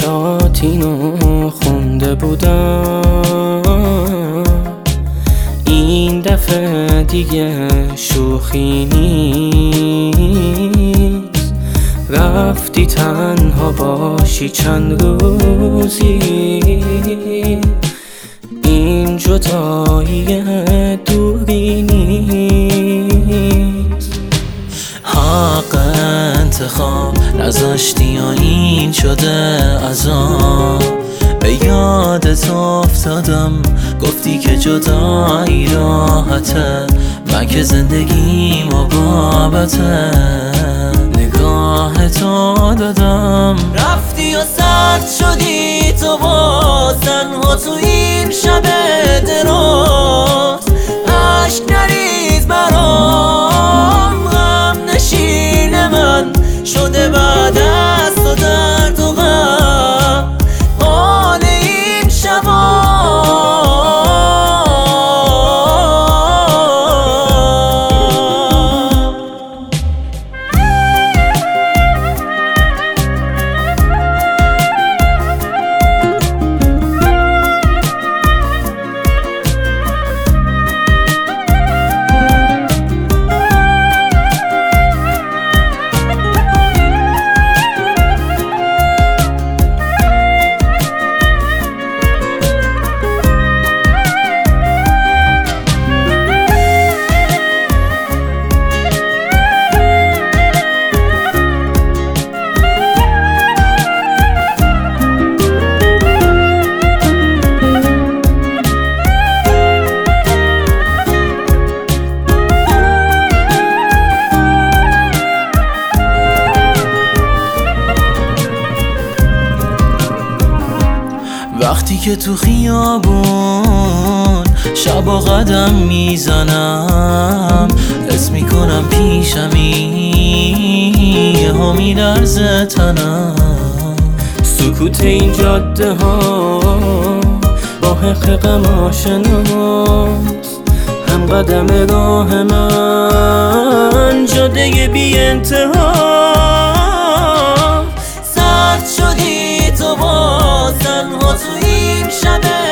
نوشاتینو خونده بودم، این دفعه دیگه شوخی نیست. رفتی تنها باشی چند روزی، این جدایی دوری نیست. حق انتخاب نذاشتی یا این شده عذاب؟ به یادت افتادم گفتی که جدایی راحته، من که زندگیم و بابته نگاه تو دادم. رفتی و سرد شدی تو باز تنها تو این شب دراز، عشق نریز برام، غم نشین من شده بعد از تو درد و غم حال این شبا. وقتی که تو خیابون شبا قدم میزنم، حس میکنم پیشمی یهو میلرزه تنم. سکوت این جاده ها با حق غم آشناست، هم قدم راه من جاده بی انتها. سرد شدی تو باز تنها تو این شب